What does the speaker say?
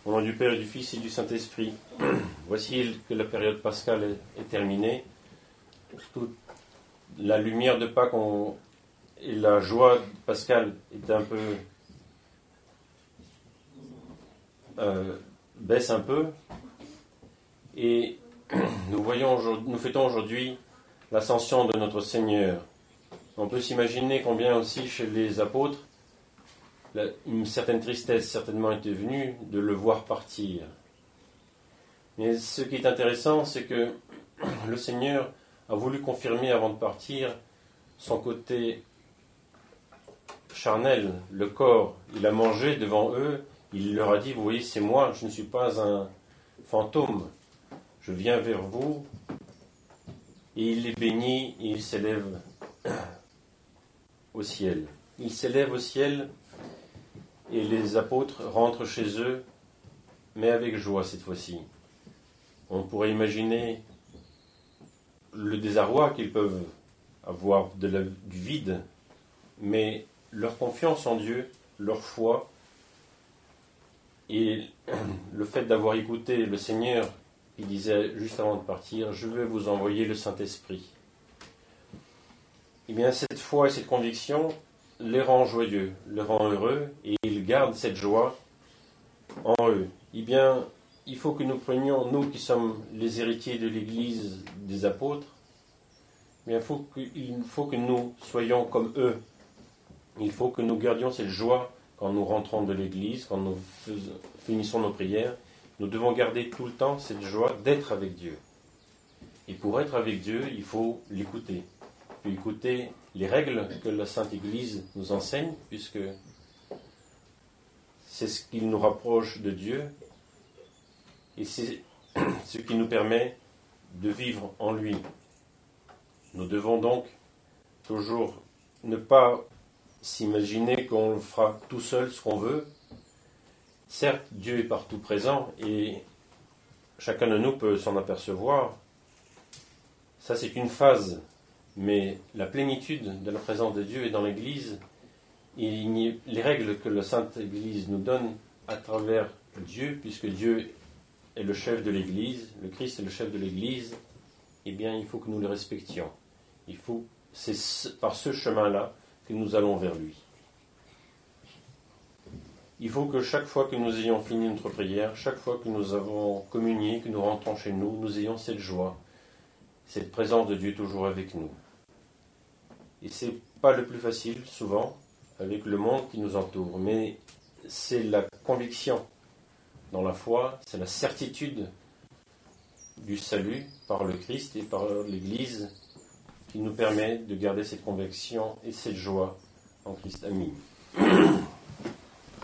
Au nom du Père et du Fils et du Saint-Esprit. Voici que la période pascale est terminée. Toute la lumière de Pâques et la joie pascale est un peu baisse un peu. Et nous fêtons aujourd'hui l'ascension de notre Seigneur. On peut s'imaginer combien aussi chez les apôtres, une certaine tristesse certainement était venue de le voir partir. Mais ce qui est intéressant, c'est que le Seigneur a voulu confirmer avant de partir son côté charnel, le corps. Il a mangé devant eux, il leur a dit, vous voyez, c'est moi, je ne suis pas un fantôme, je viens vers vous. Et il les bénit et il s'élève au ciel. Il s'élève au ciel et les apôtres rentrent chez eux, mais avec joie cette fois-ci. On pourrait imaginer le désarroi qu'ils peuvent avoir du vide, mais leur confiance en Dieu, leur foi, et le fait d'avoir écouté le Seigneur, qui disait juste avant de partir, « Je vais vous envoyer le Saint-Esprit ». Eh bien, cette foi et cette conviction les rend joyeux, les rend heureux, et ils gardent cette joie en eux. Eh bien, il faut que nous prenions, nous qui sommes les héritiers de l'Église des apôtres, il faut que nous soyons comme eux. Il faut que nous gardions cette joie quand nous rentrons de l'Église, quand nous finissons nos prières. Nous devons garder tout le temps cette joie d'être avec Dieu. Et pour être avec Dieu, il faut l'écouter. Il faut écouter les règles que la Sainte Église nous enseigne, puisque c'est ce qui nous rapproche de Dieu et c'est ce qui nous permet de vivre en lui. Nous devons donc toujours ne pas s'imaginer qu'on fera tout seul ce qu'on veut. Certes, Dieu est partout présent et chacun de nous peut s'en apercevoir. Ça, c'est une phase. Mais la plénitude de la présence de Dieu est dans l'Église. Et les règles que la Sainte Église nous donne à travers Dieu, puisque Dieu est le chef de l'Église, le Christ est le chef de l'Église, eh bien, il faut que nous le respections. C'est par ce chemin-là que nous allons vers lui. Il faut que chaque fois que nous ayons fini notre prière, chaque fois que nous avons communié, que nous rentrons chez nous, nous ayons cette joie, cette présence de Dieu toujours avec nous. Et c'est pas le plus facile, souvent, avec le monde qui nous entoure, mais c'est la conviction dans la foi, c'est la certitude du salut par le Christ et par l'Église qui nous permet de garder cette conviction et cette joie en Christ. Amen.